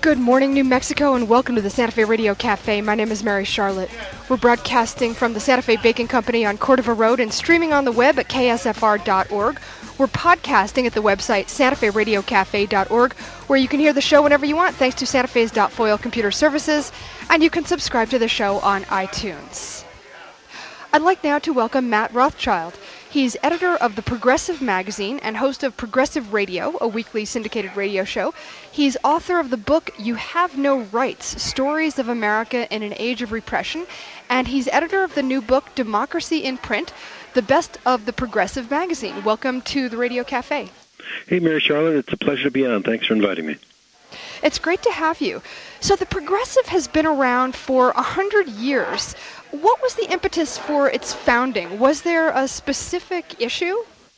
Good morning, New Mexico, and welcome to the Santa Fe Radio Cafe. My name is Mary Charlotte. We're broadcasting from the Santa Fe Bacon Company on Cordova Road and streaming on the web at ksfr.org. We're podcasting at the website santaferadiocafe.org, where you can hear the show whenever you want, thanks to Santa Fe's .foil computer services, and you can subscribe to the show on iTunes. I'd like now to welcome Matt Rothschild. He's editor of The Progressive magazine and host of Progressive Radio, a weekly syndicated radio show. He's author of the book You Have No Rights, Stories of America in an Age of Repression, and he's editor of the new book Democracy in Print, the best of The Progressive magazine. Welcome to the Radio Cafe. Hey, Mary Charlotte, it's a pleasure to be on. Thanks for inviting me. It's great to have you. So The Progressive has been around for 100 years. What was the impetus for its founding? Was there a specific issue?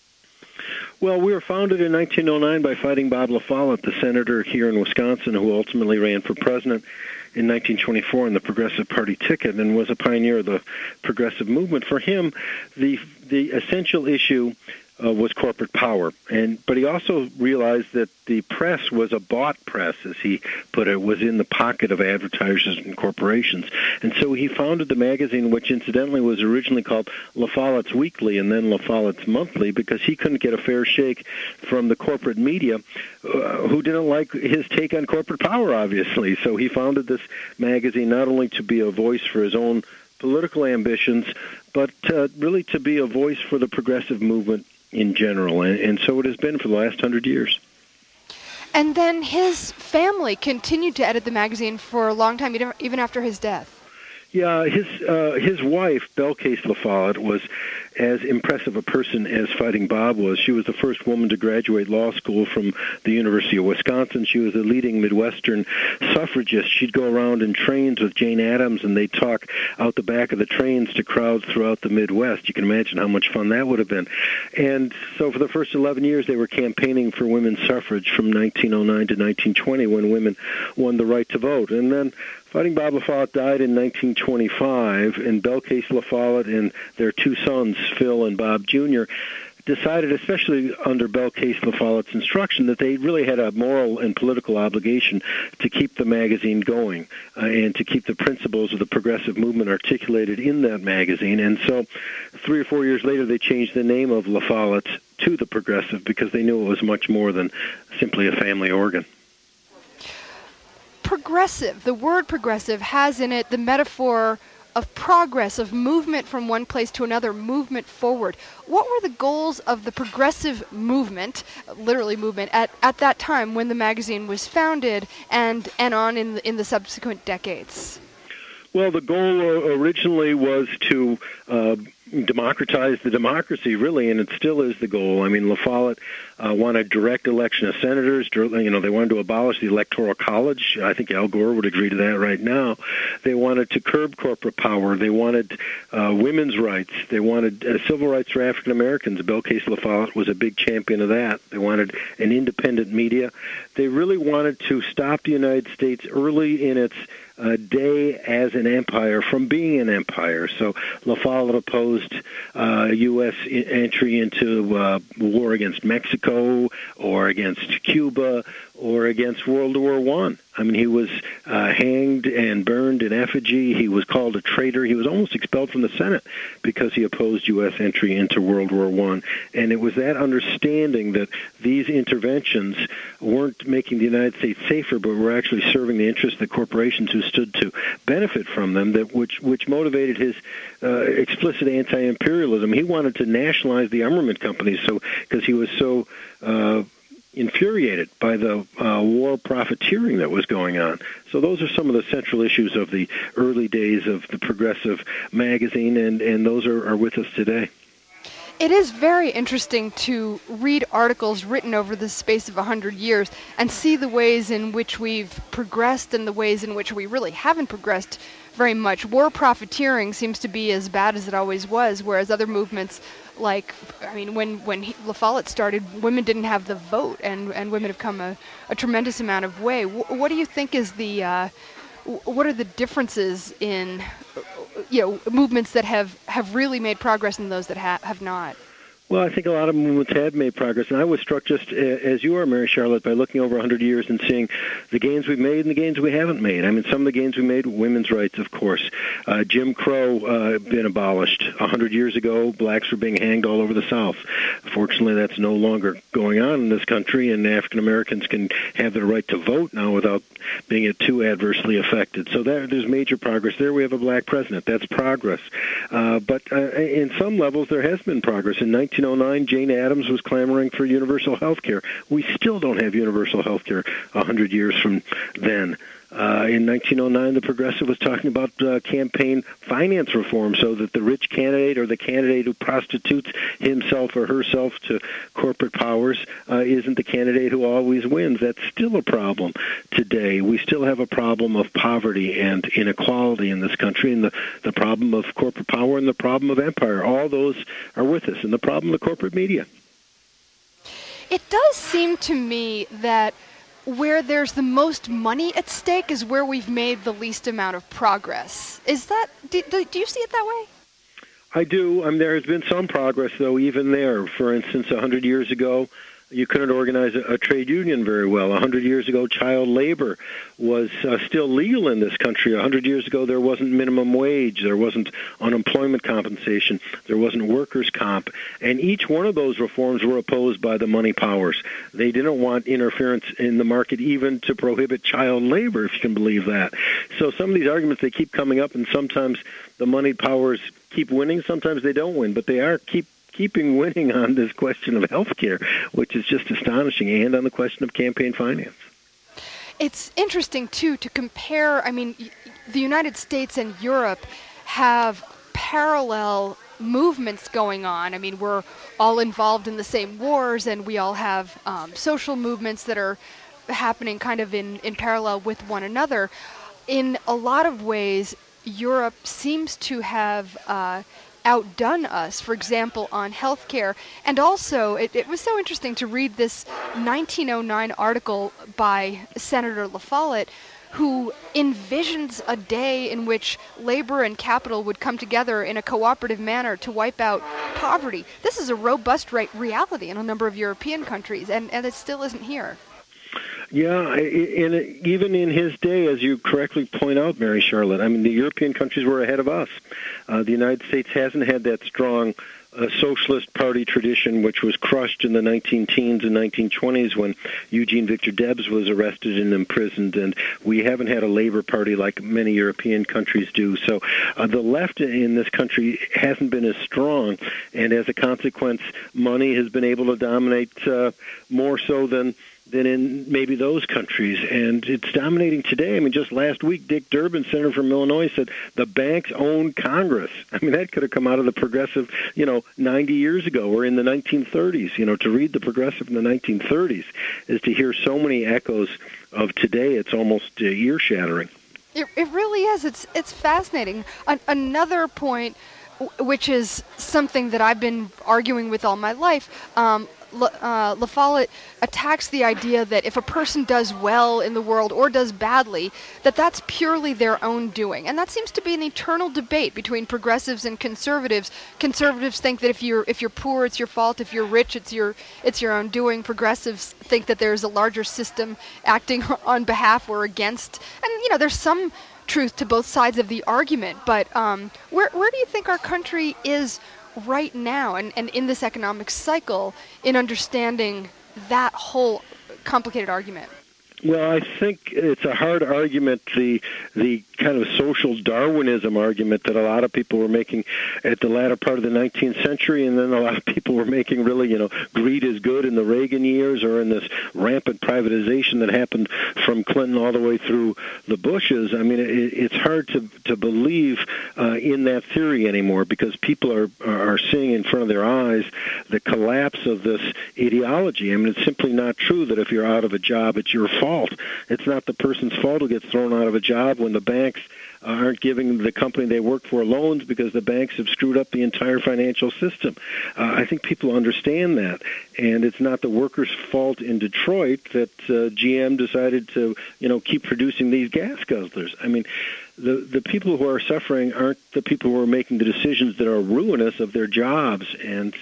Well, we were founded in 1909 by Fighting Bob La Follette, the senator here in Wisconsin who ultimately ran for president in 1924 on the Progressive Party ticket and was a pioneer of the progressive movement. For him, the essential issue was corporate power, but he also realized that the press was a bought press, as he put it, was in the pocket of advertisers and corporations. And so he founded the magazine, which incidentally was originally called La Follette's Weekly and then La Follette's Monthly, because he couldn't get a fair shake from the corporate media, who didn't like his take on corporate power, obviously. So he founded this magazine not only to be a voice for his own political ambitions, but really to be a voice for the progressive movement in general, and so it has been for the last 100 years. And then his family continued to edit the magazine for a long time, even after his death. Yeah, his wife, Belle Case La Follette, was as impressive a person as Fighting Bob was. She was the first woman to graduate law school from the University of Wisconsin. She was a leading Midwestern suffragist. She'd go around in trains with Jane Addams, and they'd talk out the back of the trains to crowds throughout the Midwest. You can imagine how much fun that would have been. And so for the first 11 years, they were campaigning for women's suffrage from 1909 to 1920, when women won the right to vote. And then Fighting Bob La Follette died in 1925, and Belle Case La Follette and their two sons, Phil and Bob Jr., decided, especially under Belle Case La Follette's instruction, that they really had a moral and political obligation to keep the magazine going and to keep the principles of the progressive movement articulated in that magazine. And so 3 or 4 years later, they changed the name of La Follette to The Progressive because they knew it was much more than simply a family organ. Progressive, the word progressive has in it the metaphor of progress, of movement from one place to another, movement forward. What were the goals of the progressive movement, literally movement, at that time when the magazine was founded and on in the subsequent decades? Well, the goal originally was to democratize the democracy, really, and it still is the goal. I mean, La Follette wanted direct election of senators. They wanted to abolish the Electoral College. I think Al Gore would agree to that right now. They wanted to curb corporate power. They wanted women's rights. They wanted civil rights for African Americans. Belle Case La Follette was a big champion of that. They wanted an independent media. They really wanted to stop the United States early in its day as an empire from being an empire. So La Follette opposed U.S. entry into war against Mexico or against Cuba or against World War I. I mean, he was hanged and burned in effigy. He was called a traitor. He was almost expelled from the Senate because he opposed U.S. entry into World War I. And it was that understanding that these interventions weren't making the United States safer, but were actually serving the interests of the corporations who stood to benefit from them, which motivated his explicit anti-imperialism. He wanted to nationalize the armament companies because he was so infuriated by the war profiteering that was going on. So those are some of the central issues of the early days of the Progressive magazine, and those are with us today. It is very interesting to read articles written over the space of 100 years and see the ways in which we've progressed and the ways in which we really haven't progressed very much. War profiteering seems to be as bad as it always was, whereas other movements when La Follette started, women didn't have the vote, and women have come a tremendous amount of way. What do you think is what are the differences in movements that have really made progress and those that have not? Well, I think a lot of movements have made progress, and I was struck just as you are, Mary Charlotte, by looking over 100 years and seeing the gains we've made and the gains we haven't made. I mean, some of the gains we made, women's rights, of course. Jim Crow been abolished. 100 years ago, blacks were being hanged all over the South. Fortunately, that's no longer going on in this country, and African Americans can have their right to vote now without being too adversely affected. So there's major progress there. We have a black president. That's progress. But in some levels, there has been progress. In 1909, Jane Addams was clamoring for universal health care. We still don't have universal health care 100 years from then. In 1909, the Progressive was talking about campaign finance reform so that the rich candidate or the candidate who prostitutes himself or herself to corporate powers isn't the candidate who always wins. That's still a problem today. We still have a problem of poverty and inequality in this country, and the problem of corporate power and the problem of empire. All those are with us, and the problem of the corporate media. It does seem to me that where there's the most money at stake is where we've made the least amount of progress. Is that, do you see it that way? I do. There has been some progress, though, even there. For instance, 100 years ago, you couldn't organize a trade union very well. 100 years ago, child labor was still legal in this country. 100 years ago, there wasn't minimum wage. There wasn't unemployment compensation. There wasn't workers' comp. And each one of those reforms were opposed by the money powers. They didn't want interference in the market even to prohibit child labor, if you can believe that. So some of these arguments, they keep coming up, and sometimes the money powers keep winning. Sometimes they don't win, but they are keeping winning on this question of health care, which is just astonishing, and on the question of campaign finance. It's interesting, too, to compare. I mean, the United States and Europe have parallel movements going on. I mean, we're all involved in the same wars, and we all have social movements that are happening kind of in parallel with one another. In a lot of ways, Europe seems to have outdone us, for example, on healthcare. And also, it was so interesting to read this 1909 article by Senator La Follette, who envisions a day in which labor and capital would come together in a cooperative manner to wipe out poverty. This is a robust reality in a number of European countries, and it still isn't here. Yeah, even in his day, as you correctly point out, Mary Charlotte, I mean, the European countries were ahead of us. The United States hasn't had that strong socialist party tradition, which was crushed in the 19-teens and 1920s when Eugene Victor Debs was arrested and imprisoned, and we haven't had a labor party like many European countries do. So the left in this country hasn't been as strong, and as a consequence, money has been able to dominate more so than in maybe those countries. And it's dominating today. I mean, just last week, Dick Durbin, senator from Illinois, said the banks own Congress. I mean, that could have come out of the Progressive, 90 years ago or in the 1930s. To read the Progressive in the 1930s is to hear so many echoes of today. It's almost ear-shattering. It really is. It's fascinating. Another point, which is something that I've been arguing with all my life, La Follette attacks the idea that if a person does well in the world or does badly, that's purely their own doing. And that seems to be an eternal debate between progressives and conservatives. Conservatives think that if you're poor, it's your fault. If you're rich, it's your own doing. Progressives think that there's a larger system acting on behalf or against. And there's some truth to both sides of the argument. But where do you think our country is right now and in this economic cycle in understanding that whole complicated argument? Well, I think it's a hard argument, the kind of social Darwinism argument that a lot of people were making at the latter part of the 19th century, and then a lot of people were making really, greed is good in the Reagan years or in this rampant privatization that happened from Clinton all the way through the Bushes. I mean, it's hard to believe in that theory anymore because people are seeing in front of their eyes the collapse of this ideology. I mean, it's simply not true that if you're out of a job, it's your fault. It's not the person's fault who gets thrown out of a job when the banks aren't giving the company they work for loans because the banks have screwed up the entire financial system. I think people understand that, and it's not the workers' fault in Detroit that GM decided to, keep producing these gas guzzlers. I mean, the people who are suffering aren't the people who are making the decisions that are ruinous of their jobs, and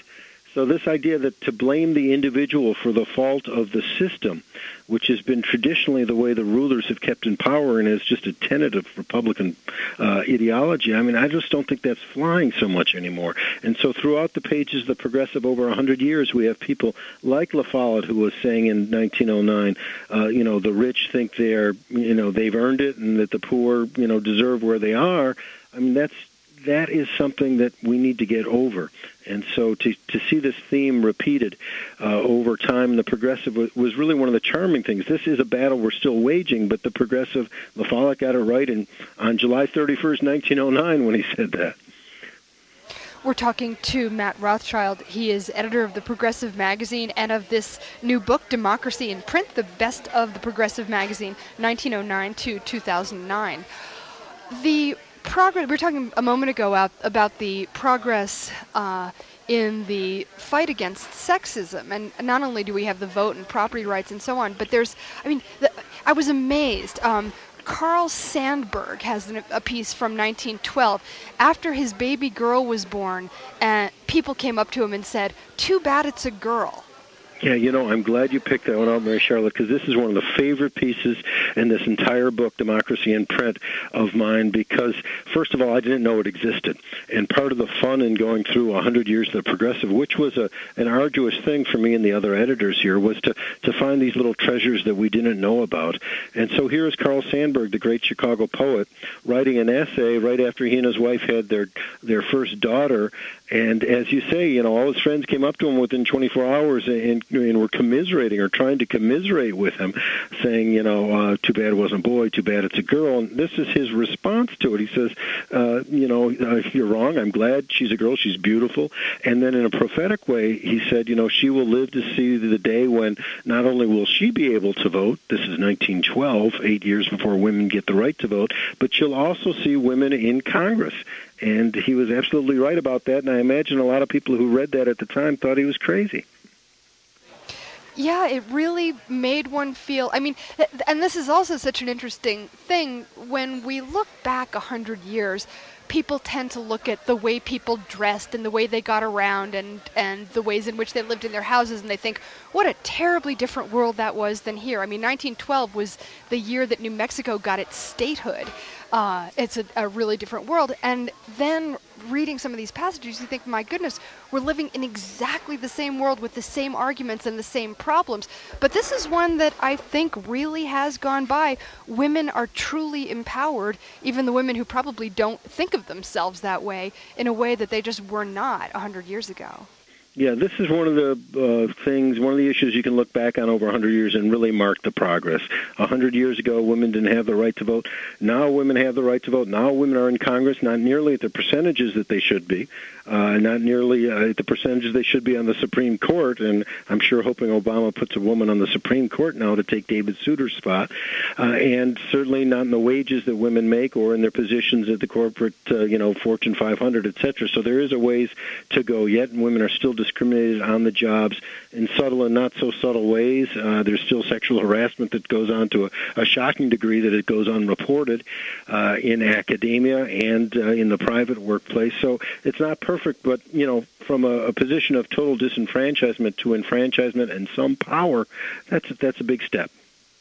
So this idea that to blame the individual for the fault of the system, which has been traditionally the way the rulers have kept in power and is just a tenet of Republican ideology, I mean, I just don't think that's flying so much anymore. And so throughout the pages of the Progressive over 100 years, we have people like La Follette, who was saying in 1909, the rich think they've earned it and that the poor, deserve where they are. I mean, that is something that we need to get over. And so to see this theme repeated over time in the Progressive was really one of the charming things. This is a battle we're still waging, but the Progressive, La Follette got it right on July 31st, 1909 when he said that. We're talking to Matt Rothschild. He is editor of the Progressive magazine and of this new book, Democracy in Print, the best of the Progressive magazine, 1909 to 2009. We were talking a moment ago about the progress in the fight against sexism, and not only do we have the vote and property rights and so on, but I was amazed. Carl Sandburg has a piece from 1912. After his baby girl was born, people came up to him and said, "Too bad it's a girl." Yeah, I'm glad you picked that one out, Mary Charlotte, because this is one of the favorite pieces in this entire book, Democracy in Print, of mine, because, first of all, I didn't know it existed. And part of the fun in going through 100 years of the Progressive, which was an arduous thing for me and the other editors here, was to find these little treasures that we didn't know about. And so here is Carl Sandburg, the great Chicago poet, writing an essay right after he and his wife had their first daughter. And as you say, all his friends came up to him within 24 hours and were commiserating or trying to commiserate with him, saying, too bad it wasn't a boy, too bad it's a girl. And this is his response to it. He says, you're wrong. I'm glad she's a girl. She's beautiful. And then in a prophetic way, he said, she will live to see the day when not only will she be able to vote, this is 1912, 8 years before women get the right to vote, but she'll also see women in Congress. And he was absolutely right about that, and I imagine a lot of people who read that at the time thought he was crazy. Yeah, it really made one feel, and this is also such an interesting thing, when we look back 100 years, people tend to look at the way people dressed and the way they got around and the ways in which they lived in their houses, and they think, what a terribly different world that was than here. 1912 was the year that New Mexico got its statehood. It's a really different world. And then reading some of these passages, you think, my goodness, we're living in exactly the same world with the same arguments and the same problems. But this is one that I think really has gone by. Women are truly empowered, even the women who probably don't think of themselves that way, in a way that they just were not 100 years ago. Yeah, this is one of the things, one of the issues you can look back on over 100 years and really mark the progress. 100 years ago, women didn't have the right to vote. Now women have the right to vote. Now women are in Congress, not nearly at the percentages that they should be, not nearly at the percentages they should be on the Supreme Court, and I'm sure hoping Obama puts a woman on the Supreme Court now to take David Souter's spot, and certainly not in the wages that women make or in their positions at the corporate, Fortune 500, et cetera. So there is a ways to go yet, and women are still discriminated on the jobs in subtle and not so subtle ways. There's still sexual harassment that goes on to a shocking degree that it goes unreported in academia and in the private workplace. So it's not perfect, but, from a position of total disenfranchisement to enfranchisement and some power, that's a big step.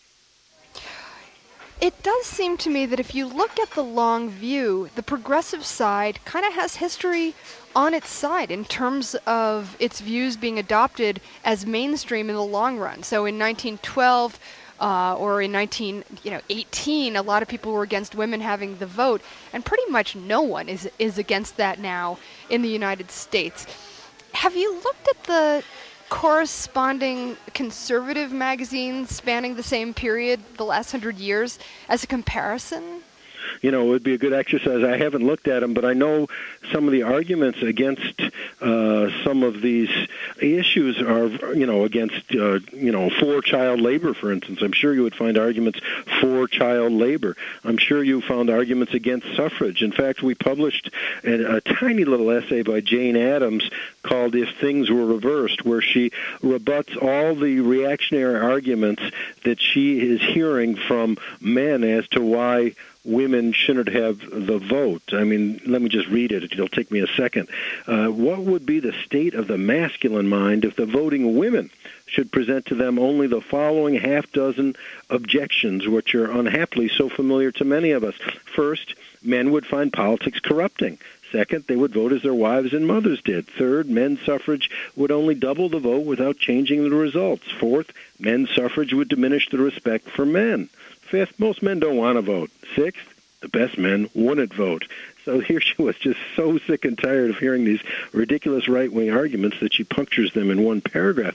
It does seem to me that if you look at the long view, the progressive side kind of has history on its side in terms of its views being adopted as mainstream in the long run. So in 1912 or in 1918, a lot of people were against women having the vote, and pretty much no one is against that now in the United States. Have you looked at the corresponding conservative magazines spanning the same period, the last 100 years, as a comparison? It would be a good exercise. I haven't looked at them, but I know some of the arguments against some of these issues are, against, for child labor, for instance. I'm sure you would find arguments for child labor. I'm sure you found arguments against suffrage. In fact, we published a tiny little essay by Jane Addams called If Things Were Reversed, where she rebuts all the reactionary arguments that she is hearing from men as to why women shouldn't have the vote. I mean, let me just read it. It'll take me a second. What would be the state of the masculine mind if the voting women should present to them only the following half-dozen objections, which are unhappily so familiar to many of us? First, men would find politics corrupting. Second, they would vote as their wives and mothers did. Third, men's suffrage would only double the vote without changing the results. Fourth, men's suffrage would diminish the respect for men. Fifth, most men don't want to vote. Sixth, the best men wouldn't vote. So here she was, just so sick and tired of hearing these ridiculous right-wing arguments that she punctures them in one paragraph.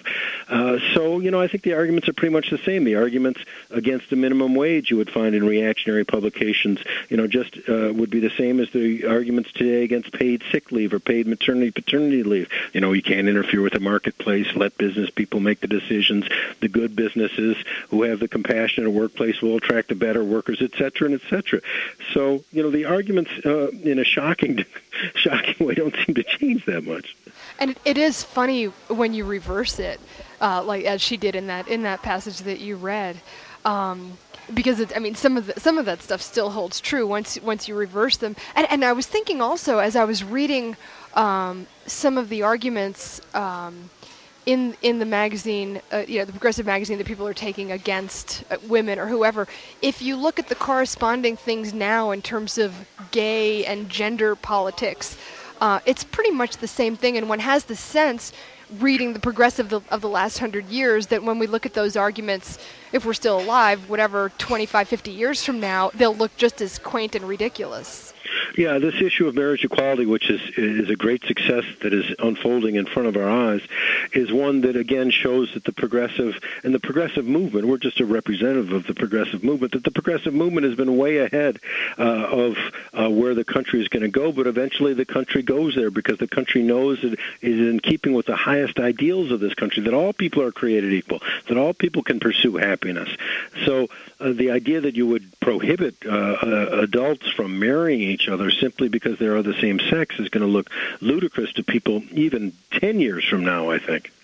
I think the arguments are pretty much the same. The arguments against the minimum wage you would find in reactionary publications, would be the same as the arguments today against paid sick leave or paid paternity leave. You can't interfere with the marketplace, let business people make the decisions. The good businesses who have the compassionate workplace will attract the better workers, et cetera, and et cetera. So, the arguments in a shocking way don't seem to change that much. And it is funny when you reverse it, like as she did in that passage that you read, because some of that stuff still holds true once you reverse them. And I was thinking also as I was reading some of the arguments in the magazine, the progressive magazine that people are taking against women or whoever, if you look at the corresponding things now in terms of gay and gender politics, it's pretty much the same thing, and one has the sense, reading the progressive of the last 100 years, that when we look at those arguments, if we're still alive, whatever, 25, 50 years from now, they'll look just as quaint and ridiculous. Yeah, this issue of marriage equality, which is a great success that is unfolding in front of our eyes, is one that, again, shows that the progressive movement, we're just a representative of the progressive movement, that the progressive movement has been way ahead of where the country is going to go, but eventually the country goes there because the country knows it is in keeping with the highest ideals of this country, that all people are created equal, that all people can pursue happiness. So the idea that you would prohibit adults from marrying each other simply because they are the same sex is going to look ludicrous to people even 10 years from now, I think.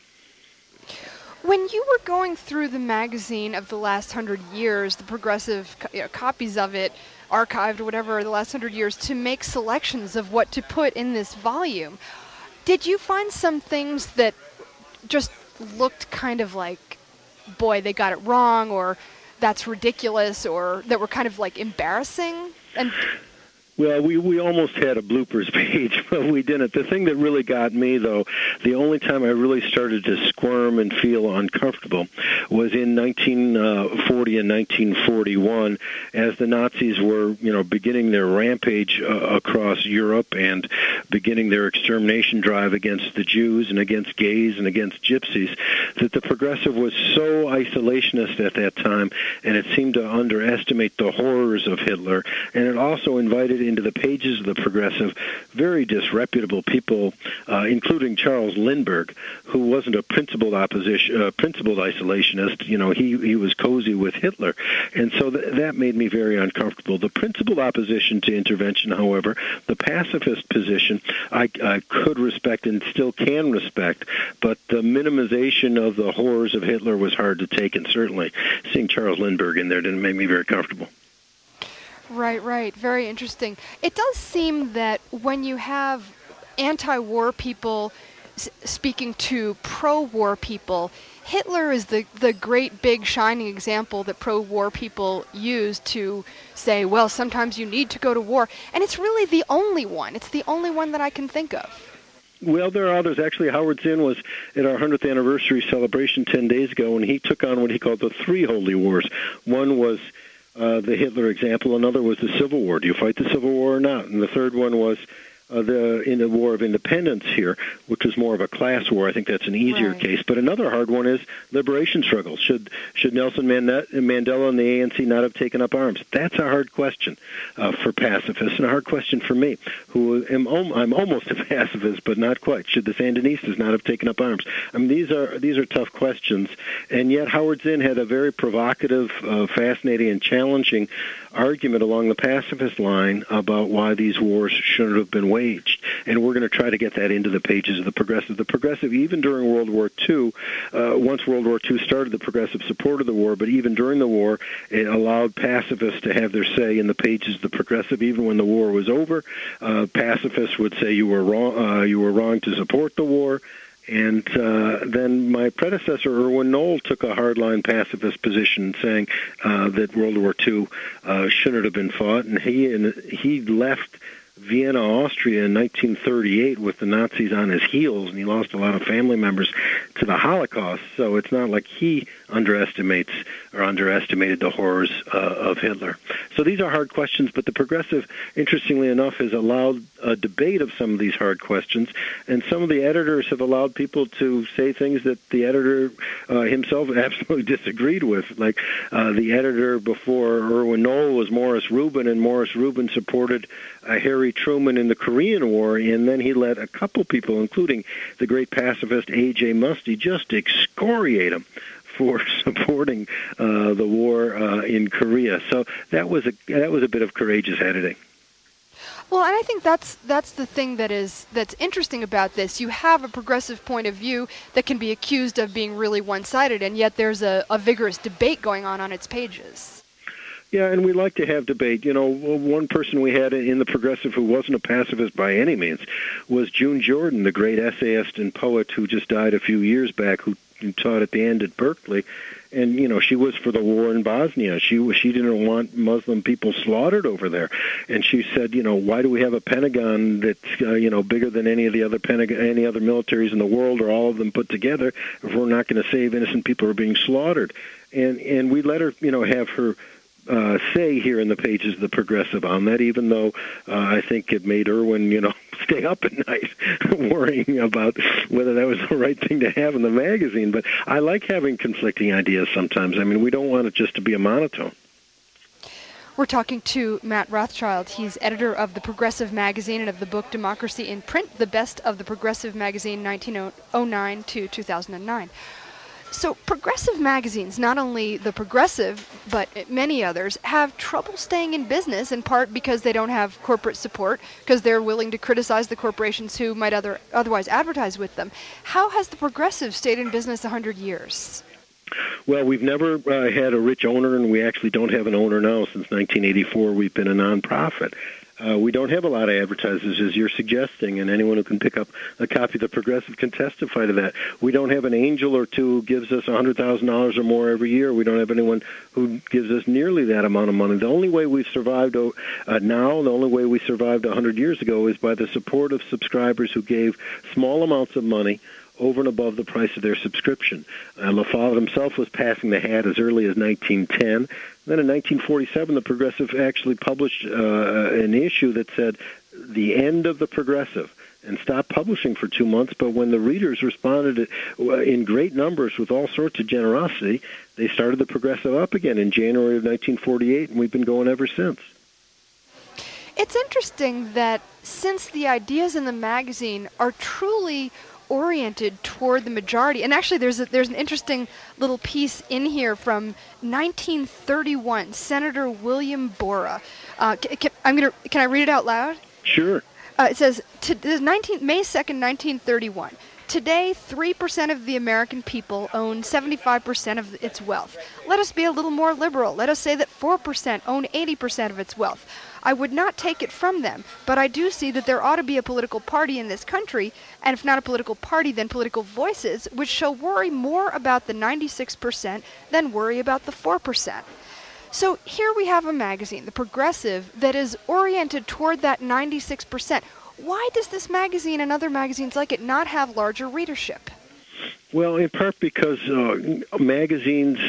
When you were going through the magazine of the last 100 years, the progressive copies of it, archived or whatever, the last 100 years, to make selections of what to put in this volume, did you find some things that just looked kind of like, boy, they got it wrong, or that's ridiculous, or that were kind of like embarrassing? Well, we almost had a bloopers page, but we didn't. The thing that really got me, though, the only time I really started to squirm and feel uncomfortable was in 1940 and 1941, as the Nazis were, beginning their rampage across Europe and beginning their extermination drive against the Jews and against gays and against gypsies, that the progressive was so isolationist at that time, and it seemed to underestimate the horrors of Hitler, and it also invited into the pages of the progressive very disreputable people, including Charles Lindbergh, who wasn't a principled isolationist. He was cozy with Hitler, and so that made me very uncomfortable. The principled opposition to intervention, however, the pacifist position, I could respect and still can respect, but the minimization of the horrors of Hitler was hard to take, and certainly seeing Charles Lindbergh in there didn't make me very comfortable. Right. Very interesting. It does seem that when you have anti-war people speaking to pro-war people, Hitler is the great big shining example that pro-war people use to say, well, sometimes you need to go to war. And it's really the only one. It's the only one that I can think of. Well, there are others. Actually, Howard Zinn was at our 100th anniversary celebration 10 days ago, and he took on what he called the three holy wars. One was the Hitler example. Another was the Civil War. Do you fight the Civil War or not? And the third one was in the War of Independence here, which was more of a class war. I think that's an easier case. But another hard one is liberation struggles. Should Nelson Mandela and the ANC not have taken up arms? That's a hard question for pacifists, and a hard question for me, who I'm almost a pacifist, but not quite. Should the Sandinistas not have taken up arms? I mean, these are tough questions, and yet Howard Zinn had a very provocative, fascinating, and challenging argument along the pacifist line about why these wars shouldn't have been waged. And we're going to try to get that into the pages of the Progressive. The Progressive, even during World War II, once World War II started, the Progressive supported the war, but even during the war, it allowed pacifists to have their say in the pages of the Progressive. Even when the war was over, pacifists would say you were wrong to support the war. And then my predecessor, Erwin Knoll, took a hardline pacifist position, saying that World War II shouldn't have been fought, and he left Vienna, Austria in 1938 with the Nazis on his heels, and he lost a lot of family members to the Holocaust. So it's not like he underestimated the horrors of Hitler. So these are hard questions, but the Progressive, interestingly enough, has allowed a debate of some of these hard questions, and some of the editors have allowed people to say things that the editor himself absolutely disagreed with. Like the editor before Erwin Knoll was Morris Rubin, and Morris Rubin supported Harry Truman in the Korean War, and then he let a couple people, including the great pacifist A.J. Muste, just excoriate him for supporting the war in Korea. So that was a bit of courageous editing. Well, and I think that's the thing that's interesting about this. You have a progressive point of view that can be accused of being really one-sided, and yet there's a vigorous debate going on its pages. Yeah, and we like to have debate. You know, one person we had in the Progressive who wasn't a pacifist by any means was June Jordan, the great essayist and poet who just died a few years back, who taught at the end at Berkeley. And, you know, she was for the war in Bosnia. She didn't want Muslim people slaughtered over there. And she said, you know, why do we have a Pentagon that's, bigger than any other militaries in the world, or all of them put together, if we're not going to save innocent people who are being slaughtered? And we let her, have her say here in the pages of the Progressive on that, even though I think it made Erwin, stay up at night worrying about whether that was the right thing to have in the magazine. But I like having conflicting ideas sometimes. I mean, we don't want it just to be a monotone. We're talking to Matt Rothschild. He's editor of the Progressive magazine and of the book Democracy in Print, the best of the Progressive magazine 1909 to 2009. So progressive magazines, not only the Progressive, but many others, have trouble staying in business, in part because they don't have corporate support, because they're willing to criticize the corporations who might otherwise advertise with them. How has the Progressive stayed in business 100 years? Well, we've never had a rich owner, and we actually don't have an owner now. Since 1984, we've been a nonprofit. We don't have a lot of advertisers, as you're suggesting, and anyone who can pick up a copy of the Progressive can testify to that. We don't have an angel or two who gives us $100,000 or more every year. We don't have anyone who gives us nearly that amount of money. The only way we've survived now, the only way we survived 100 years ago, is by the support of subscribers who gave small amounts of money over and above the price of their subscription. LaFollette himself was passing the hat as early as 1910. Then in 1947, the Progressive actually published an issue that said, "The end of the Progressive," and stopped publishing for 2 months. But when the readers responded in great numbers with all sorts of generosity, they started the Progressive up again in January of 1948, and we've been going ever since. It's interesting that since the ideas in the magazine are truly oriented toward the majority, and actually there's an interesting little piece in here from 1931, Senator William Borah. Can I read it out loud? Sure. It says, May 2nd, 1931. Today, 3% of the American people own 75% of its wealth. Let us be a little more liberal. Let us say that 4% own 80% of its wealth. I would not take it from them, but I do see that there ought to be a political party in this country, and if not a political party, then political voices, which shall worry more about the 96% than worry about the 4%. So here we have a magazine, The Progressive, that is oriented toward that 96%. Why does this magazine and other magazines like it not have larger readership? Well, in part because magazines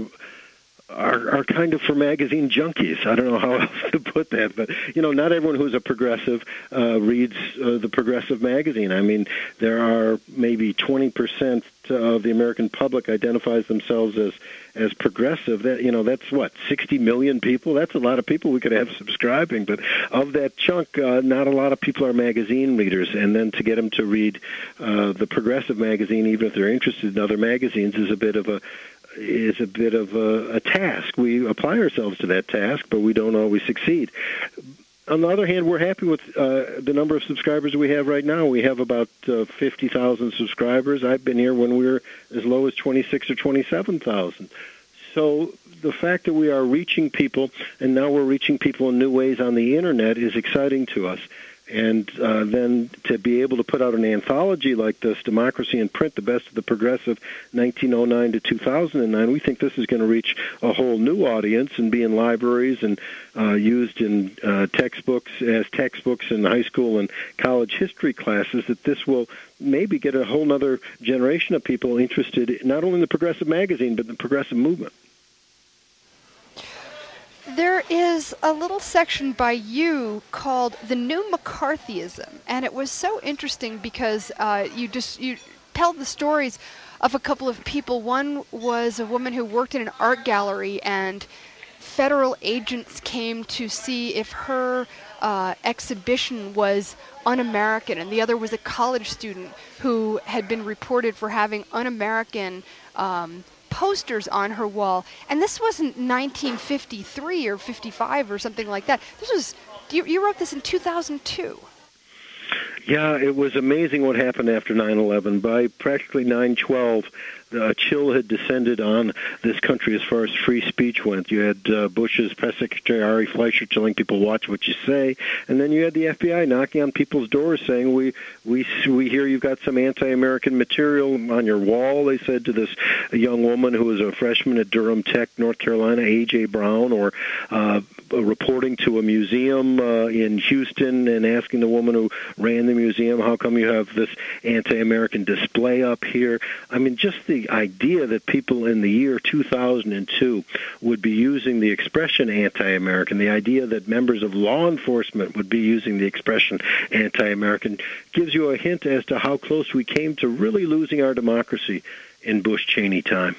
are kind of for magazine junkies. I don't know how else to put that, but not everyone who's a progressive reads the Progressive magazine. I mean, there are maybe 20% of the American public identifies themselves as progressive. That's what, 60 million people? That's a lot of people we could have subscribing, but of that chunk, not a lot of people are magazine readers, and then to get them to read the Progressive magazine, even if they're interested in other magazines, is a bit of is a bit of a task. We apply ourselves to that task, but we don't always succeed. On the other hand, we're happy with the number of subscribers we have right now. We have about 50,000 subscribers. I've been here when we were as low as 26 or 27,000. So the fact that we are reaching people, and now we're reaching people in new ways on the Internet, is exciting to us. And then to be able to put out an anthology like this, Democracy in Print, the Best of the Progressive, 1909 to 2009, we think this is going to reach a whole new audience and be in libraries and used in textbooks in high school and college history classes, that this will maybe get a whole other generation of people interested not only in the Progressive magazine, but the Progressive movement. There is a little section by you called The New McCarthyism, and it was so interesting because you tell the stories of a couple of people. One was a woman who worked in an art gallery, and federal agents came to see if her exhibition was un-American, and the other was a college student who had been reported for having un-American posters on her wall. And this wasn't 1953 or 55 or something like that. This was, you wrote this in 2002. Yeah, it was amazing what happened after 9/11. By practically 9/12, a chill had descended on this country as far as free speech went. You had Bush's press secretary, Ari Fleischer, telling people, watch what you say. And then you had the FBI knocking on people's doors saying, we hear you've got some anti-American material on your wall, they said to this young woman who was a freshman at Durham Tech, North Carolina, A.J. Brown, or reporting to a museum in Houston and asking the woman who ran the museum, how come you have this anti-American display up here? I mean, just the idea that people in the year 2002 would be using the expression anti-American, the idea that members of law enforcement would be using the expression anti-American, gives you a hint as to how close we came to really losing our democracy in Bush-Cheney time.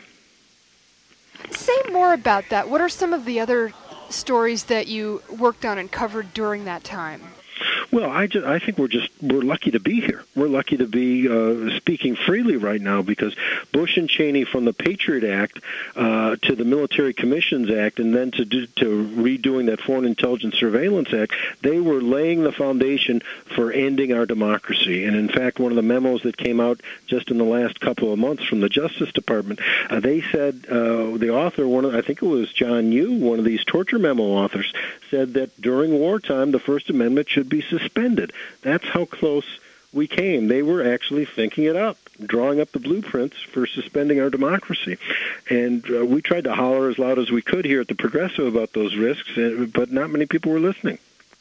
Say more about that. What are some of the other stories that you worked on and covered during that time? Well, I think we're lucky to be here. We're lucky to be speaking freely right now, because Bush and Cheney, from the Patriot Act to the Military Commissions Act, and then to redoing that Foreign Intelligence Surveillance Act, they were laying the foundation for ending our democracy. And in fact, one of the memos that came out just in the last couple of months from the Justice Department, they said the author, I think it was John Yoo, one of these torture memo authors, said that during wartime the First Amendment should be suspended. That's how close we came. They were actually thinking it up, drawing up the blueprints for suspending our democracy. And we tried to holler as loud as we could here at the Progressive about those risks, but not many people were listening.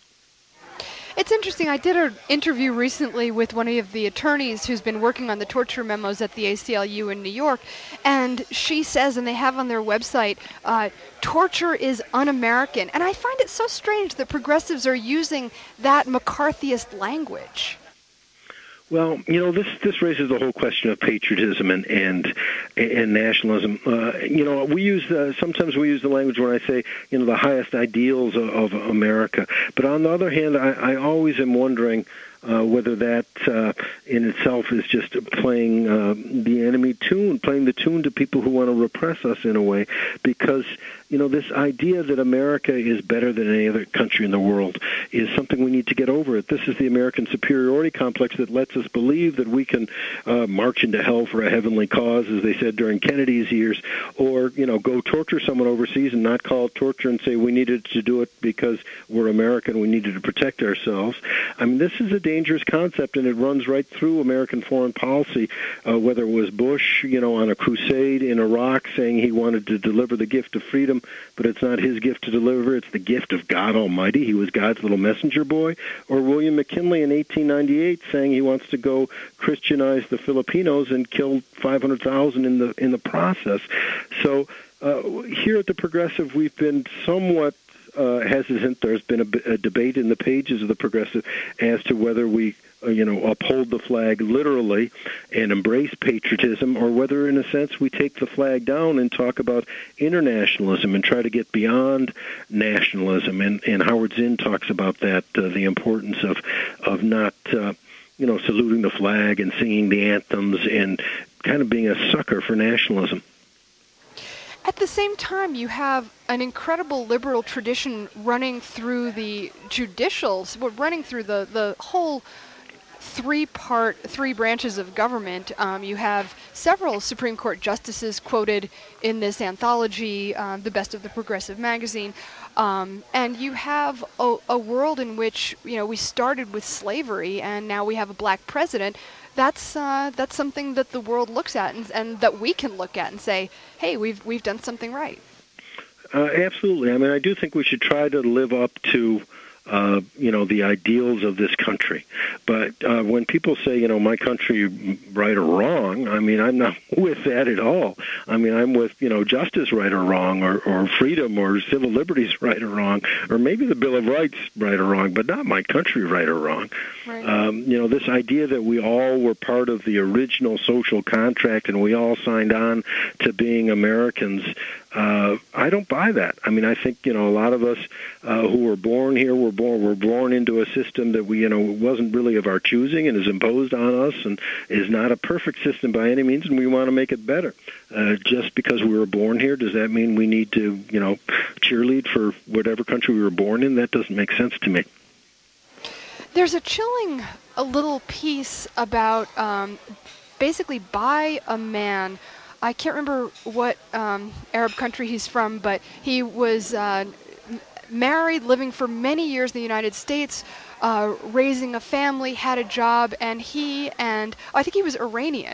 It's interesting. I did an interview recently with one of the attorneys who's been working on the torture memos at the ACLU in New York, and she says, and they have on their website, torture is un-American. And I find it so strange that progressives are using that McCarthyist language. Well, this raises the whole question of patriotism and nationalism. Sometimes we use the language when I say, the highest ideals of America. But on the other hand, I always am wondering whether that in itself is just playing the enemy tune, playing the tune to people who want to repress us in a way, because this idea that America is better than any other country in the world is something we need to get over. This is the American superiority complex that lets us believe that we can march into hell for a heavenly cause, as they said during Kennedy's years, or go torture someone overseas and not call it torture and say we needed to do it because we're American, we needed to protect ourselves. I mean, this is a dangerous concept, and it runs right through American foreign policy, whether it was Bush, on a crusade in Iraq saying he wanted to deliver the gift of freedom, but it's not his gift to deliver, it's the gift of God Almighty. He was God's little messenger boy. Or William McKinley in 1898 saying he wants to go Christianize the Filipinos and kill 500,000 in the process. So here at the Progressive, we've been somewhat hesitant. There's been a debate in the pages of the Progressive as to whether we uphold the flag literally and embrace patriotism, or whether, in a sense, we take the flag down and talk about internationalism and try to get beyond nationalism. And Howard Zinn talks about that, the importance of not, saluting the flag and singing the anthems and kind of being a sucker for nationalism. At the same time, you have an incredible liberal tradition running through the judicials, running through the whole three branches of government. You have several Supreme Court justices quoted in this anthology, The Best of the Progressive magazine. And you have a world in which, we started with slavery and now we have a black president. That's something that the world looks at and that we can look at and say, hey, we've done something right. Absolutely. I mean, I do think we should try to live up to the ideals of this country. But when people say, my country right or wrong, I mean, I'm not with that at all. I mean, I'm with, justice right or wrong, or freedom or civil liberties right or wrong, or maybe the Bill of Rights right or wrong, but not my country right or wrong. Right. This idea that we all were part of the original social contract and we all signed on to being Americans, I don't buy that. I mean, I think, a lot of us who were born here were born into a system that wasn't really of our choosing and is imposed on us and is not a perfect system by any means, and we want to make it better. Just because we were born here, does that mean we need to, cheerlead for whatever country we were born in? That doesn't make sense to me. There's a chilling little piece about basically by a man. I can't remember what Arab country he's from, but he was married, living for many years in the United States, raising a family, had a job, and I think he was Iranian,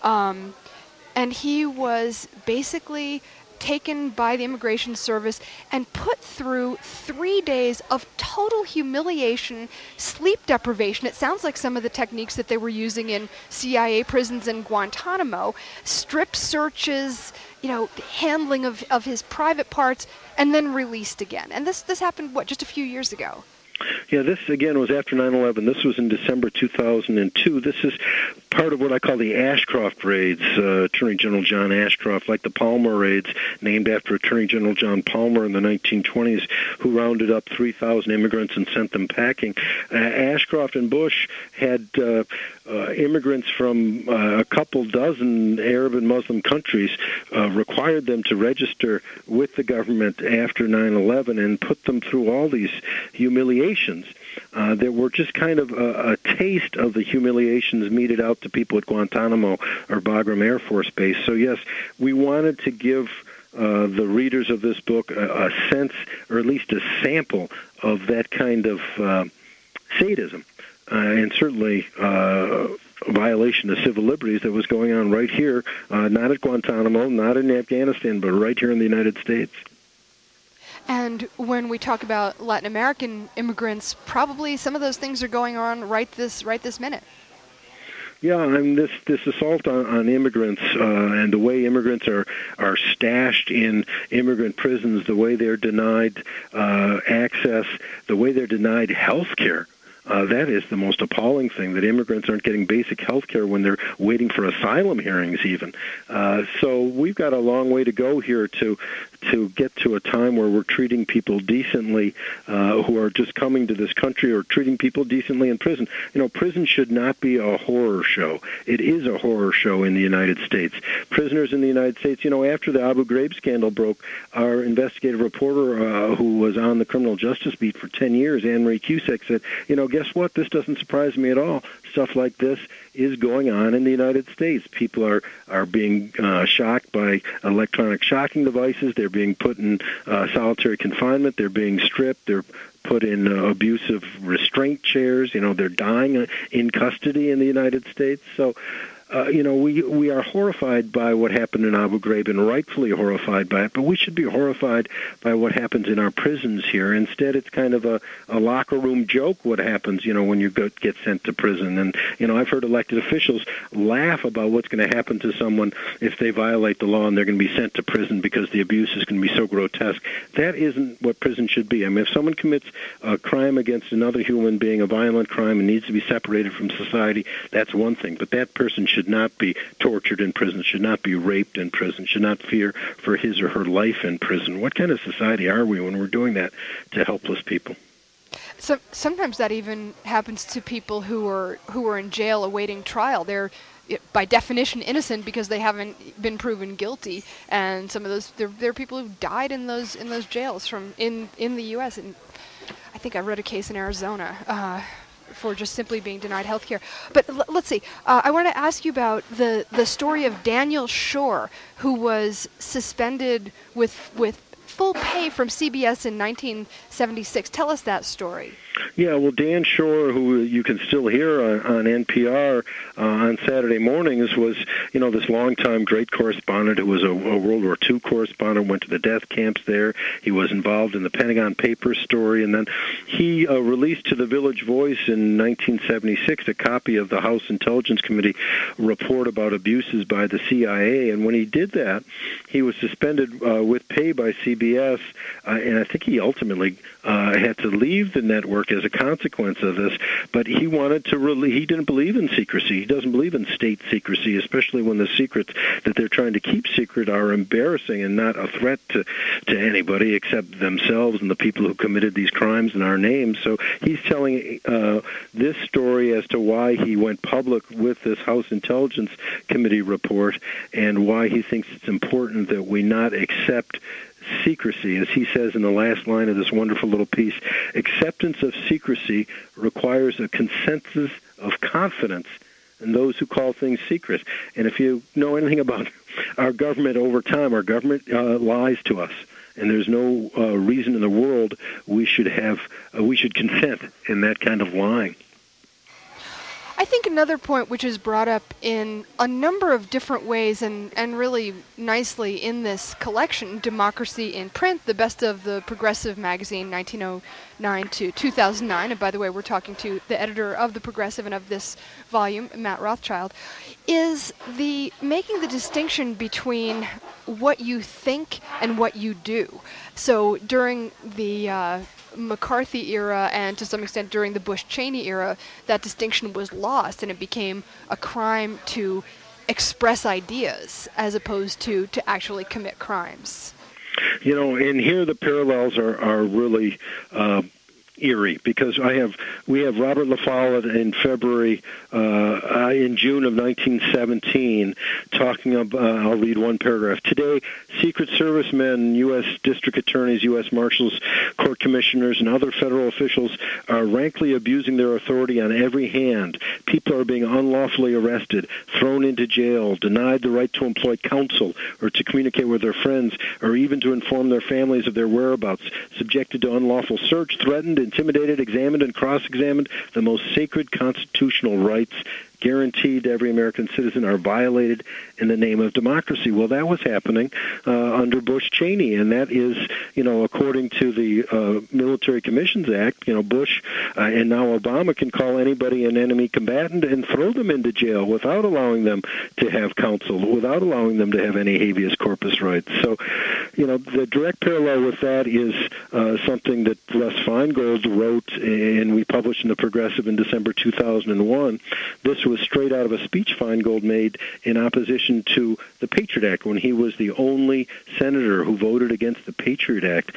and he was basically taken by the Immigration Service and put through 3 days of total humiliation, sleep deprivation. It sounds like some of the techniques that they were using in CIA prisons in Guantanamo, strip searches, handling of his private parts, and then released again. And this happened, just a few years ago? Yeah, this, again, was after 9/11. This was in December 2002. This is part of what I call the Ashcroft raids, Attorney General John Ashcroft, like the Palmer raids, named after Attorney General John Palmer in the 1920s, who rounded up 3,000 immigrants and sent them packing. Ashcroft and Bush had immigrants from a couple dozen Arab and Muslim countries, required them to register with the government after 9/11 and put them through all these humiliations that were just kind of a taste of the humiliations meted out to people at Guantanamo or Bagram Air Force Base. So, yes, we wanted to give the readers of this book a sense, or at least a sample, of that kind of sadism, and certainly a violation of civil liberties that was going on right here, not at Guantanamo, not in Afghanistan, but right here in the United States. And when we talk about Latin American immigrants, probably some of those things are going on right this minute. Yeah, I mean, this assault on immigrants and the way immigrants are stashed in immigrant prisons, the way they're denied access, the way they're denied health care. That is the most appalling thing, that immigrants aren't getting basic health care when they're waiting for asylum hearings even. So we've got a long way to go here to get to a time where we're treating people decently who are just coming to this country, or treating people decently in prison. Prison should not be a horror show. It is a horror show in the United States. Prisoners in the United States, after the Abu Ghraib scandal broke, our investigative reporter who was on the criminal justice beat for 10 years, Anne Marie Cusack, said, guess what? This doesn't surprise me at all. Stuff like this is going on in the United States. People are being shocked by electronic shocking devices. They're being put in solitary confinement. They're being stripped. They're put in abusive restraint chairs. They're dying in custody in the United States. So, we are horrified by what happened in Abu Ghraib, and rightfully horrified by it, but we should be horrified by what happens in our prisons here. Instead, it's kind of a locker room joke what happens, when you get sent to prison. And, I've heard elected officials laugh about what's going to happen to someone if they violate the law and they're going to be sent to prison because the abuse is going to be so grotesque. That isn't what prison should be. I mean, if someone commits a crime against another human being, a violent crime, and needs to be separated from society, that's one thing. But that person should not be tortured in prison, should not be raped in prison, should not fear for his or her life in prison. What kind of society are we when we're doing that to helpless people? sometimes that even happens to people who are in jail awaiting trial. They're by definition innocent because they haven't been proven guilty, and some of those there are people who died in those jails from in the U.S. and I think I read a case in Arizona for just simply being denied health care. But let's see. I want to ask you about the story of Daniel Schorr, who was suspended with full pay from CBS in 1976. Tell us that story. Yeah, well, Dan Schorr, who you can still hear on NPR on Saturday mornings, was, this longtime great correspondent who was a World War II correspondent, went to the death camps there. He was involved in the Pentagon Papers story, and then he released to the Village Voice in 1976 a copy of the House Intelligence Committee report about abuses by the CIA, and when he did that, he was suspended with pay by CBS, and I think he ultimately had to leave the network as a consequence of this, but he wanted to he didn't believe in secrecy. He doesn't believe in state secrecy, especially when the secrets that they're trying to keep secret are embarrassing and not a threat to anybody except themselves and the people who committed these crimes in our name. So he's telling this story as to why he went public with this House Intelligence Committee report and why he thinks it's important that we not accept secrecy. As he says in the last line of this wonderful little piece, acceptance of secrecy requires a consensus of confidence in those who call things secret. And if you know anything about our government over time, our government lies to us. And there's no reason in the world we should consent in that kind of lying. I think another point which is brought up in a number of different ways and really nicely in this collection, Democracy in Print, the best of the Progressive magazine, 1909 to 2009, and by the way, we're talking to the editor of the Progressive and of this volume, Matt Rothschild, is the making the distinction between what you think and what you do. So during the McCarthy era and to some extent during the Bush-Cheney era, that distinction was lost and it became a crime to express ideas as opposed to actually commit crimes. And here the parallels are really eerie, because we have Robert La Follette in June of 1917 talking about, I'll read one paragraph. Today, Secret Service men, U.S. district attorneys, U.S. marshals, court commissioners, and other federal officials are rankly abusing their authority on every hand. People are being unlawfully arrested, thrown into jail, denied the right to employ counsel or to communicate with their friends, or even to inform their families of their whereabouts, subjected to unlawful search, threatened, intimidated, examined, and cross-examined. The most sacred constitutional rights guaranteed to every American citizen are violated in the name of democracy. Well, that was happening under Bush-Cheney, and that is, according to the Military Commissions Act, Bush and now Obama can call anybody an enemy combatant and throw them into jail without allowing them to have counsel, without allowing them to have any habeas corpus rights. So, the direct parallel with that is something that Les Feingold wrote, and we published in the Progressive in December 2001. This was straight out of a speech Feingold made in opposition to the Patriot Act when he was the only senator who voted against the Patriot Act,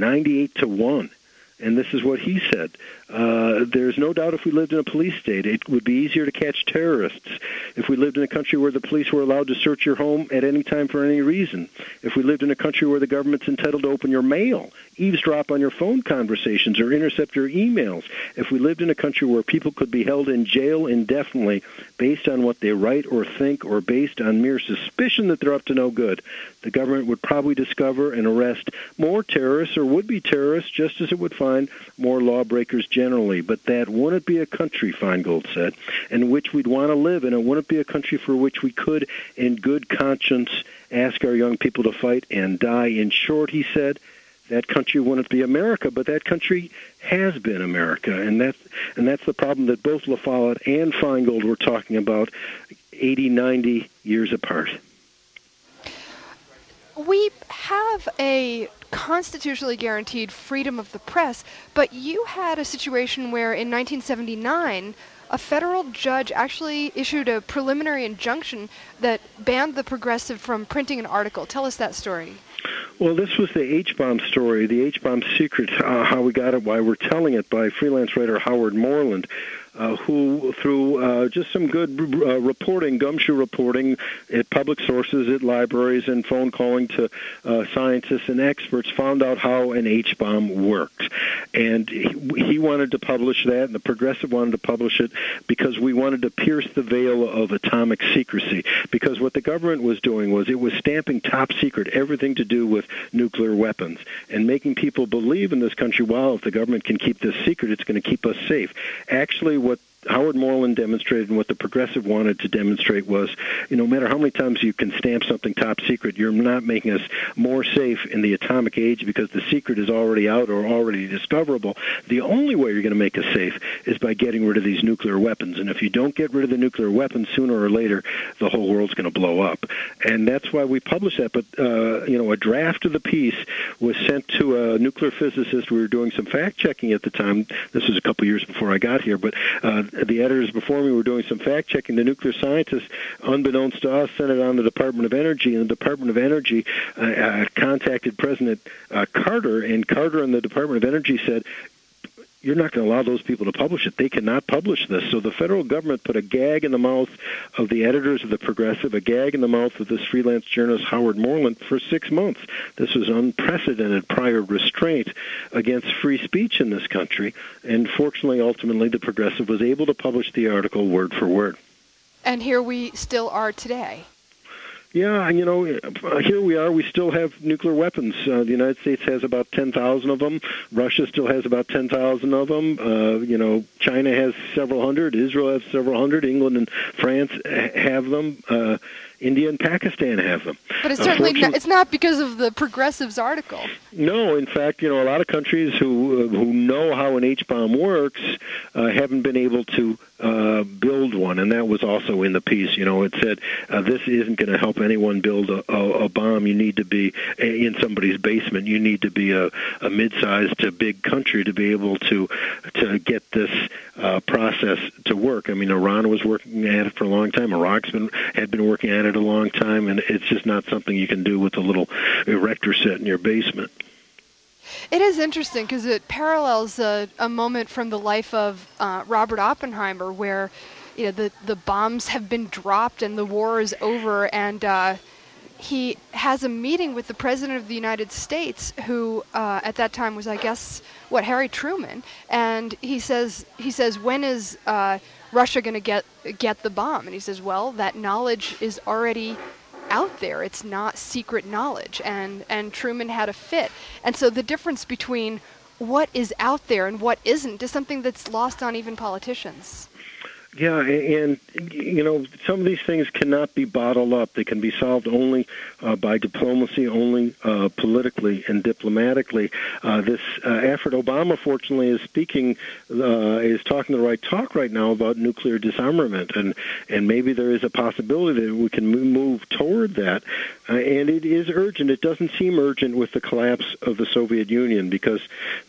98-1. And this is what he said. There's no doubt if we lived in a police state, it would be easier to catch terrorists. If we lived in a country where the police were allowed to search your home at any time for any reason. If we lived in a country where the government's entitled to open your mail, eavesdrop on your phone conversations, or intercept your emails. If we lived in a country where people could be held in jail indefinitely based on what they write or think or based on mere suspicion that they're up to no good, the government would probably discover and arrest more terrorists or would-be terrorists just as it would find more lawbreakers generally. But that wouldn't be a country, Feingold said, in which we'd want to live, and it wouldn't be a country for which we could, in good conscience, ask our young people to fight and die. In short, he said, that country wouldn't be America, but that country has been America, and that's the problem that both La Follette and Feingold were talking about 80, 90 years apart. We have a constitutionally guaranteed freedom of the press, but you had a situation where in 1979 a federal judge actually issued a preliminary injunction that banned the Progressive from printing an article. Tell us that story. Well, this was the H-bomb story, the H-bomb secret, how we got it, why we're telling it, by freelance writer Howard Moreland, who, through just some good reporting, gumshoe reporting at public sources, at libraries, and phone calling to scientists and experts, found out how an H-bomb worked. And he wanted to publish that, and the Progressive wanted to publish it because we wanted to pierce the veil of atomic secrecy. Because what the government was doing was it was stamping top secret everything to do with nuclear weapons and making people believe in this country, wow, if the government can keep this secret, it's going to keep us safe. Actually, what Howard Moreland demonstrated and what the Progressive wanted to demonstrate was, no matter how many times you can stamp something top secret, you're not making us more safe in the atomic age because the secret is already out or already discoverable. The only way you're going to make us safe is by getting rid of these nuclear weapons. And if you don't get rid of the nuclear weapons, sooner or later, the whole world's going to blow up. And that's why we published that. But, a draft of the piece was sent to a nuclear physicist. We were doing some fact-checking at the time. This was a couple years before I got here, but the editors before me were doing some fact-checking. The nuclear scientists, unbeknownst to us, sent it on to the Department of Energy, and the Department of Energy contacted President Carter, and Carter and the Department of Energy said, you're not going to allow those people to publish it. They cannot publish this. So the federal government put a gag in the mouth of the editors of the Progressive, a gag in the mouth of this freelance journalist Howard Moreland for 6 months. This was unprecedented prior restraint against free speech in this country. And fortunately, ultimately, the Progressive was able to publish the article word for word. And here we still are today. Yeah, here we are. We still have nuclear weapons. The United States has about 10,000 of them. Russia still has about 10,000 of them. China has several hundred. Israel has several hundred. England and France have them. India and Pakistan have them. But it's certainly it's not because of the Progressive's article. No, in fact, a lot of countries who know how an H-bomb works haven't been able to build one, and that was also in the piece. It said this isn't going to help anyone build a bomb. You need to be in somebody's basement. You need to be a mid-sized to big country to be able to get this process to work. I mean, Iran was working at it for a long time. Iraq had been working at it a long time, and it's just not something you can do with a little erector set in your basement. It is interesting because it parallels a moment from the life of Robert Oppenheimer where the bombs have been dropped and the war is over, and he has a meeting with the President of the United States, who at that time was, I guess, Harry Truman, and he says, when is Russia going to get the bomb? And he says, well, that knowledge is already out there. It's not secret knowledge. And Truman had a fit. And so the difference between what is out there and what isn't is something that's lost on even politicians. Yeah, and some of these things cannot be bottled up. They can be solved only by diplomacy, only politically and diplomatically. This Alfred Obama, fortunately, is talking the right talk right now about nuclear disarmament, and maybe there is a possibility that we can move toward that. And it is urgent. It doesn't seem urgent with the collapse of the Soviet Union, because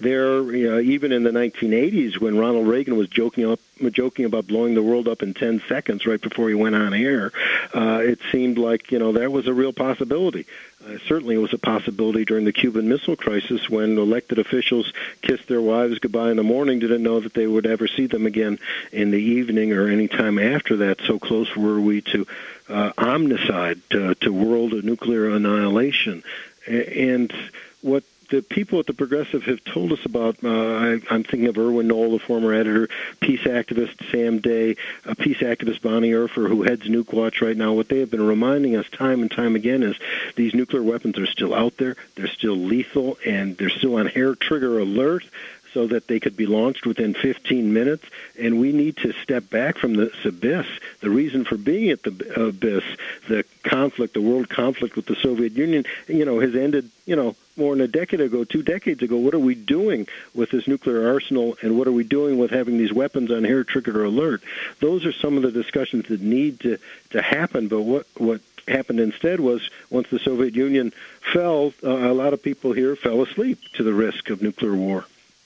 even in the 1980s, when Ronald Reagan was joking about blowing the world up in 10 seconds right before he went on air, it seemed like, that was a real possibility. Certainly it was a possibility during the Cuban Missile Crisis when elected officials kissed their wives goodbye in the morning, didn't know that they would ever see them again in the evening or any time after that. So close were we to omnicide, to world nuclear annihilation. And what the people at the Progressive have told us about, I'm thinking of Erwin Knoll, the former editor, peace activist Sam Day, peace activist Bonnie Erfer, who heads Nukewatch right now. What they have been reminding us time and time again is these nuclear weapons are still out there, they're still lethal, and they're still on hair trigger alert, so that they could be launched within 15 minutes. And we need to step back from this abyss. The reason for being at the abyss, the conflict, the world conflict with the Soviet Union, has ended, more than a decade ago, 2 decades ago. What are we doing with this nuclear arsenal, and what are we doing with having these weapons on hair trigger alert? Those are some of the discussions that need to happen. But what happened instead was, once the Soviet Union fell, a lot of people here fell asleep to the risk of nuclear war.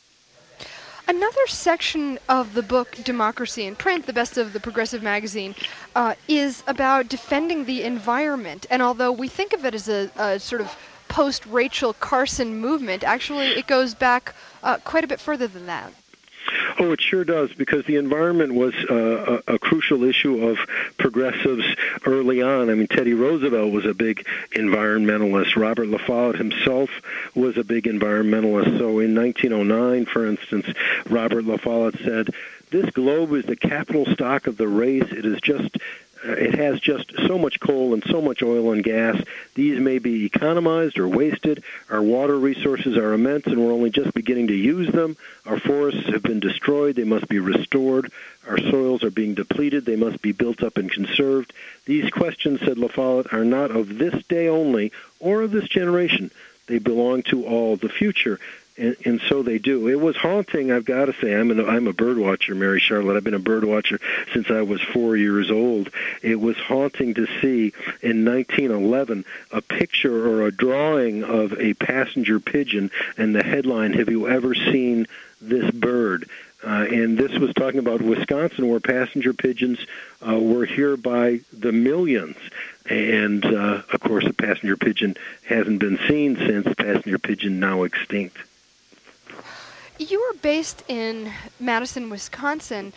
Another section of the book, Democracy in Print, the best of the Progressive magazine, is about defending the environment. And although we think of it as a sort of post-Rachel Carson movement. Actually, it goes back quite a bit further than that. Oh, it sure does, because the environment was a crucial issue of progressives early on. I mean, Teddy Roosevelt was a big environmentalist. Robert La Follette himself was a big environmentalist. So in 1909, for instance, Robert La Follette said, "This globe is the capital stock of the race. It has just so much coal and so much oil and gas. These may be economized or wasted. Our water resources are immense, and we're only just beginning to use them. Our forests have been destroyed. They must be restored. Our soils are being depleted. They must be built up and conserved. These questions," said La Follette, "are not of this day only or of this generation. They belong to all the future." And so they do. It was haunting, I've got to say. I'm a bird watcher, Mary Charlotte. I've been a bird watcher since I was 4 years old. It was haunting to see in 1911 a picture or a drawing of a passenger pigeon, and the headline, "Have you ever seen this bird?" And this was talking about Wisconsin, where passenger pigeons were here by the millions. And, of course, a passenger pigeon hasn't been seen since. Passenger pigeon now extinct. You are based in Madison, Wisconsin.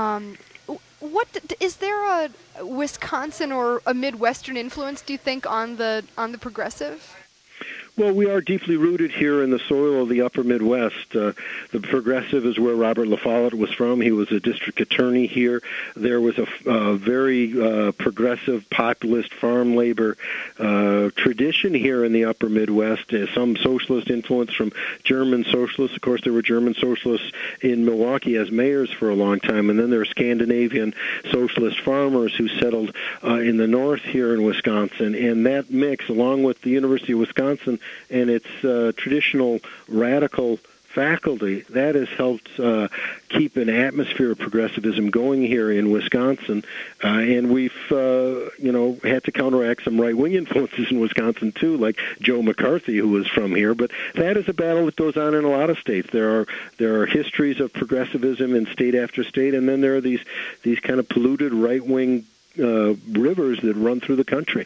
Is there a Wisconsin or a Midwestern influence, do you think, on the progressive? Well, we are deeply rooted here in the soil of the upper Midwest. The progressive is where Robert La Follette was from. He was a district attorney here. There was a very progressive, populist farm labor tradition here in the upper Midwest. Some socialist influence from German socialists. Of course, there were German socialists in Milwaukee as mayors for a long time, and then there were Scandinavian socialist farmers who settled in the north here in Wisconsin. And that mix, along with the University of Wisconsin and its traditional radical faculty, that has helped keep an atmosphere of progressivism going here in Wisconsin. And we've, had to counteract some right-wing influences in Wisconsin, too, like Joe McCarthy, who was from here. But that is a battle that goes on in a lot of states. There are histories of progressivism in state after state, and then there are these kind of polluted right-wing rivers that run through the country.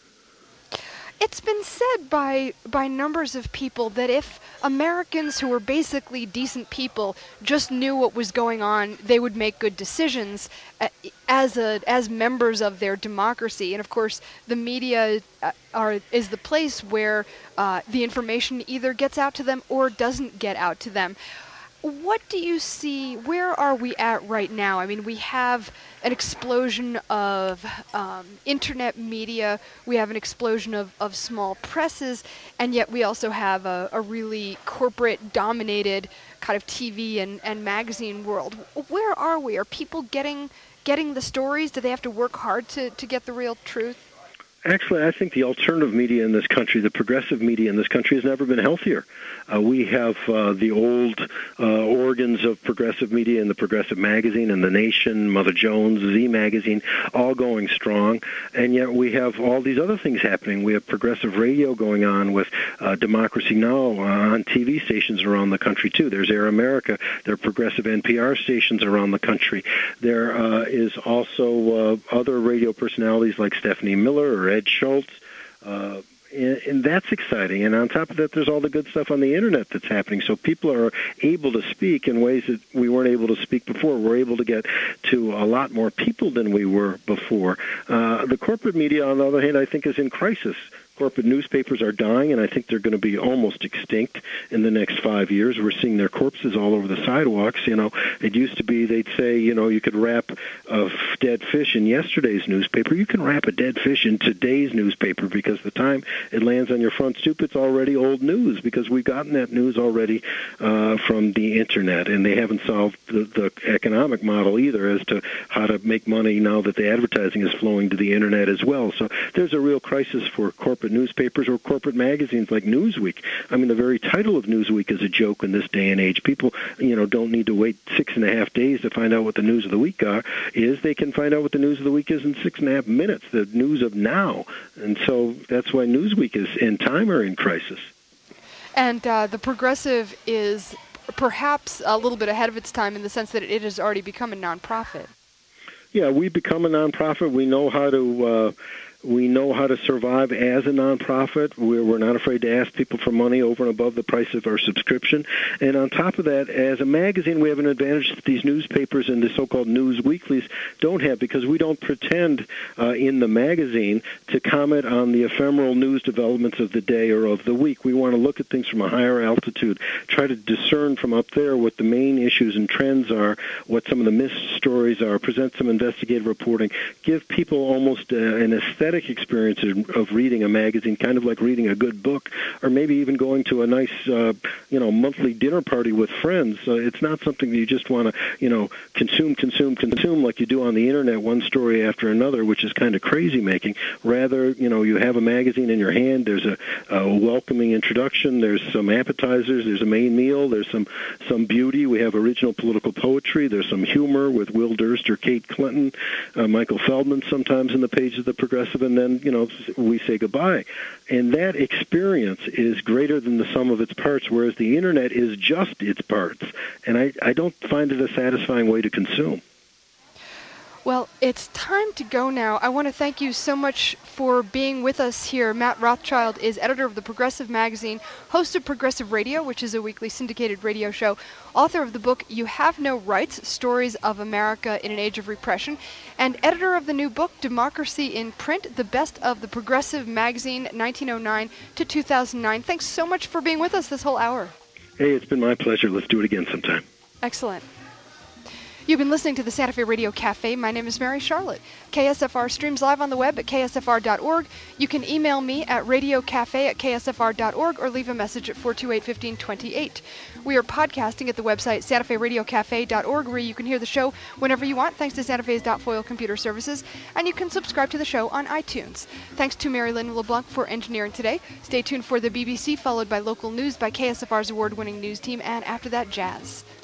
It's been said by numbers of people that if Americans who were basically decent people just knew what was going on, they would make good decisions as members of their democracy. And of course, the media is the place where the information either gets out to them or doesn't get out to them. What do you see? Where are we at right now? I mean, we have an explosion of internet media. We have an explosion of small presses, and yet we also have a really corporate-dominated kind of TV and magazine world. Where are we? Are people getting the stories? Do they have to work hard to get the real truth? Actually, I think the alternative media in this country, the progressive media in this country, has never been healthier. We have the old organs of progressive media in the Progressive Magazine and The Nation, Mother Jones, Z Magazine, all going strong. And yet we have all these other things happening. We have progressive radio going on with Democracy Now! On TV stations around the country, too. There's Air America. There are progressive NPR stations around the country. There is also other radio personalities like Stephanie Miller or Ed Schultz, and that's exciting. And on top of that, there's all the good stuff on the Internet that's happening. So people are able to speak in ways that we weren't able to speak before. We're able to get to a lot more people than we were before. The corporate media, on the other hand, I think is in crisis. Corporate newspapers are dying, and I think they're going to be almost extinct in the next 5 years. We're seeing their corpses all over the sidewalks. It used to be they'd say, you could wrap a dead fish in yesterday's newspaper. You can wrap a dead fish in today's newspaper because the time it lands on your front stoop, it's already old news because we've gotten that news already from the Internet, and they haven't solved the economic model either as to how to make money now that the advertising is flowing to the Internet as well. So there's a real crisis for corporate newspapers or corporate magazines like Newsweek. I mean, the very title of Newsweek is a joke in this day and age. People, don't need to wait 6.5 days to find out what the news of the week is. They can find out what the news of the week is in 6.5 minutes, the news of now. And so that's why Newsweek and Time are in crisis. And the Progressive is perhaps a little bit ahead of its time in the sense that it has already become a nonprofit. Yeah, we've become a nonprofit. We know how to We know how to survive as a nonprofit. We're not afraid to ask people for money over and above the price of our subscription. And on top of that, as a magazine, we have an advantage that these newspapers and the so-called news weeklies don't have, because we don't pretend in the magazine to comment on the ephemeral news developments of the day or of the week. We want to look at things from a higher altitude, try to discern from up there what the main issues and trends are, what some of the missed stories are, present some investigative reporting, give people almost an aesthetic experience of reading a magazine, kind of like reading a good book, or maybe even going to a nice, monthly dinner party with friends. It's not something that you just want to, consume like you do on the internet, one story after another, which is kind of crazy making. Rather, you have a magazine in your hand. There's a welcoming introduction. There's some appetizers. There's a main meal. There's some beauty. We have original political poetry. There's some humor with Will Durst or Kate Clinton, Michael Feldman sometimes in the pages of the Progressive, and then, we say goodbye. And that experience is greater than the sum of its parts, whereas the internet is just its parts. And I don't find it a satisfying way to consume. Well, it's time to go now. I want to thank you so much for being with us here. Matt Rothschild is editor of the Progressive Magazine, host of Progressive Radio, which is a weekly syndicated radio show, author of the book You Have No Rights, Stories of America in an Age of Repression, and editor of the new book, Democracy in Print, the best of the Progressive Magazine, 1909 to 2009. Thanks so much for being with us this whole hour. Hey, it's been my pleasure. Let's do it again sometime. Excellent. You've been listening to the Santa Fe Radio Cafe. My name is Mary Charlotte. KSFR streams live on the web at ksfr.org. You can email me at radiocafe@ksfr.org or leave a message at 428-1528. We are podcasting at the website santaferadiocafe.org, where you can hear the show whenever you want, thanks to Santa Fe's .foil computer services, and you can subscribe to the show on iTunes. Thanks to Mary Lynn LeBlanc for engineering today. Stay tuned for the BBC, followed by local news by KSFR's award-winning news team, and after that, jazz.